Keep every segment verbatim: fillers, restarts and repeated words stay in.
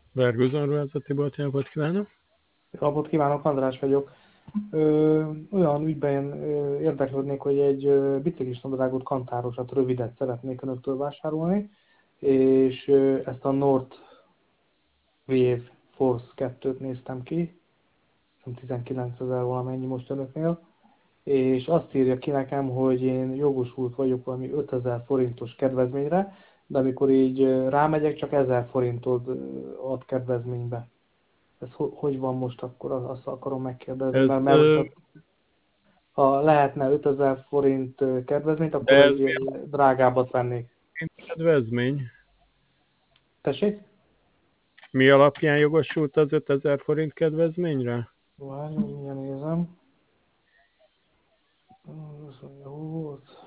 Vergőzön ruházati bolt, jó napot kívánok! Napot kívánok, András vagyok. Ö, olyan ügyben ö, érdeklődnék, hogy egy ö, biciklis nadrágot, kantárosat, rövidet szeretnék önöktől vásárolni, és ö, ezt a North Wave Force kettőt néztem ki, tizenkilencezer valamennyi most önöknél, és azt írja ki nekem, hogy én jogosult vagyok valami ötezer forintos kedvezményre, de amikor így ö, rámegyek, csak ezer forintot ö, ad kedvezménybe. Ez ho- hogy van most akkor, azt akarom megkérdezni, Ez, mert, mert ö, hogyha ha lehetne ötezer forint ö, kedvezményt, de akkor ez egy mi ö, drágábbat vennék. a kedvezmény? Tessék? Mi alapján jogosult az ötezer forint kedvezményre? Várj, mindjárt nézem. Azt mondja, hol volt?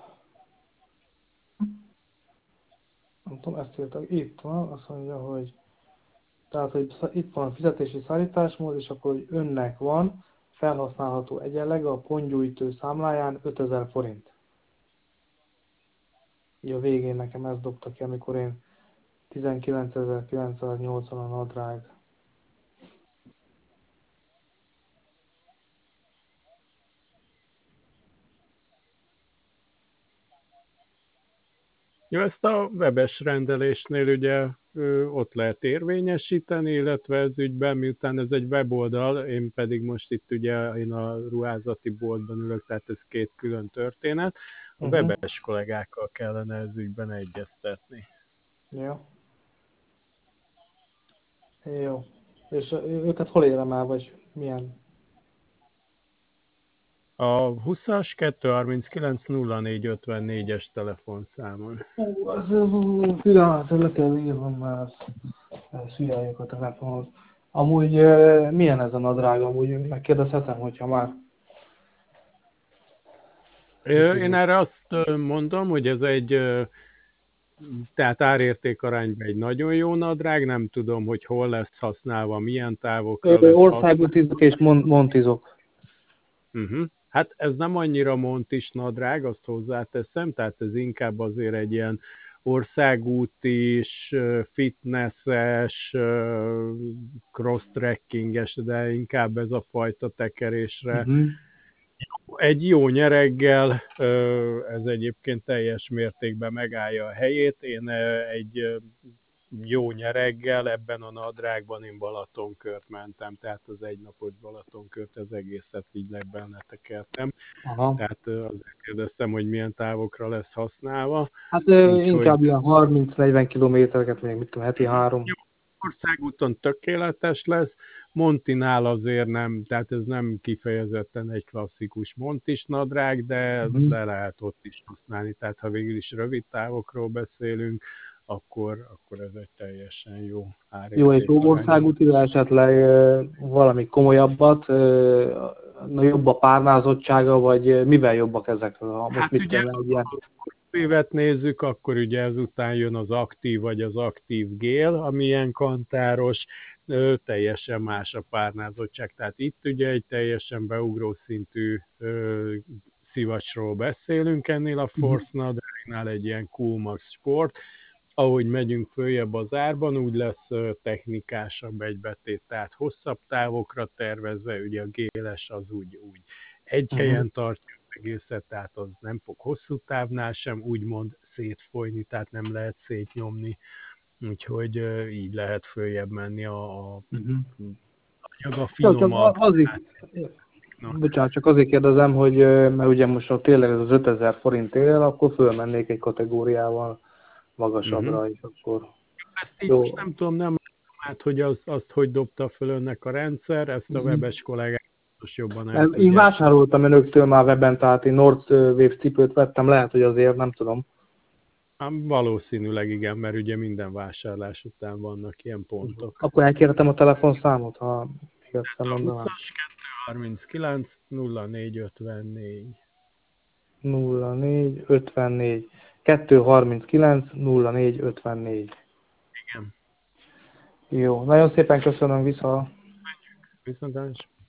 Nem tudom, ezt írtak. Itt van, azt mondja, hogy tehát, hogy sz- itt van a fizetési szállításmód, és akkor hogy önnek van felhasználható egyenlege a pontgyújtó számláján ötezer forint. Így a végén nekem ezt dobta ki, amikor én tizenkilencezer-kilencszáznyolcvan a nadrág. Jó, ezt a webes rendelésnél ugye ö, ott lehet érvényesíteni, illetve ez ügyben, miután ez egy weboldal, én pedig most itt ugye én a ruházati boltban ülök, tehát ez két külön történet. A Uh-huh. webes kollégákkal kellene ez ügyben egyeztetni. Jó. Jó. És ö, őket hol érem el, vagy milyen? A húszas kettőszázharminckilenc nulla négy ötvennégyes telefonszámon. Ú, az pillanat, le kell írnom, mert szüleljük a telefonot. Amúgy ö, milyen ez a nadrág? Amúgy megkérdezhetem, hogyha már Ö, Én biciklis. erre azt ö, mondom, hogy ez egy, ö, tehát árérték arányban egy nagyon jó nadrág, nem tudom, hogy hol lesz használva, milyen távokra Ö, lesz használva. Országútizok és mon- montizok. Uh-huh. Hát ez nem annyira montis nadrág, azt hozzáteszem, tehát ez inkább azért egy ilyen országútis, ö, fitnesses, ö, cross-trekkinges, de inkább ez a fajta tekerésre. Uh-huh. Egy jó nyereggel, ö, ez egyébként teljes mértékben megállja a helyét. Én ö, egy ö, jó nyereggel ebben a nadrágban én Balatonkört mentem, tehát az egynapos Balatonkört, az egészet így lebben tekertem. Aha. Tehát ö, azért kérdeztem, hogy milyen távokra lesz használva. Hát ö, Úgyhogy inkább ilyen harminc-negyven kilométereket, még mit tudom, heti három. jó, országúton tökéletes lesz, Montinál azért nem, tehát ez nem kifejezetten egy klasszikus montis nadrág, de, Uh-huh. de lehet ott is használni, tehát ha végül is rövid távokról beszélünk, akkor, akkor ez egy teljesen jó Jó, és árértékarányú. országútira esetleg ö, valami komolyabbat, ö, na, jobb a párnázottsága, vagy ö, mivel jobbak ezek? Ha most Hát mit ugye, tudom, egy ilyen. ha évet nézzük, akkor ugye ezután jön az aktív vagy az aktív gél, ami ilyen kantáros, ö, teljesen más a párnázottság. Tehát itt ugye egy teljesen beugró szintű ö, szivacsról beszélünk ennél a Uh-huh. Force nadrágnál, egy ilyen Cool Max Sport. Ahogy megyünk följebb az árban, úgy lesz ö, technikásabb egy betét, tehát hosszabb távokra tervezve, ugye a géles az úgy, úgy egy Uh-huh. helyen tartja az egészet, tehát az nem fog hosszú távnál sem úgymond szétfolyni, tehát nem lehet szétnyomni, úgyhogy ö, így lehet följebb menni a, a Uh-huh. anyaga Csak, csak finomabb. a- azért, bocsánat, csak azért kérdezem, hogy ö, mert ugye most ha tényleg ez az ötezer forint ér, akkor fölmennék egy kategóriával Uh-huh. magasabbra, és akkor Ezt így most jó. nem tudom, nem látom át, hogy az, azt hogy dobta föl önnek a rendszer, ezt a Uh-huh. webes kollégák most jobban el Mert én tudják. vásároltam önöktől már webben, tehát én North Wave cipőt vettem, lehet, hogy azért, nem tudom. Hát valószínűleg igen, mert ugye minden vásárlás után vannak ilyen pontok. Akkor elkérhetem a telefonszámot, ha még egyszer A mondanám. húszas kettőszázharminckilenc nulla négy ötvennégy. nulla négy ötvennégy kettőszázharminckilenc nulla négy ötvennégy. Igen. Jó, nagyon szépen köszönöm, vissza. Viszontlátásra.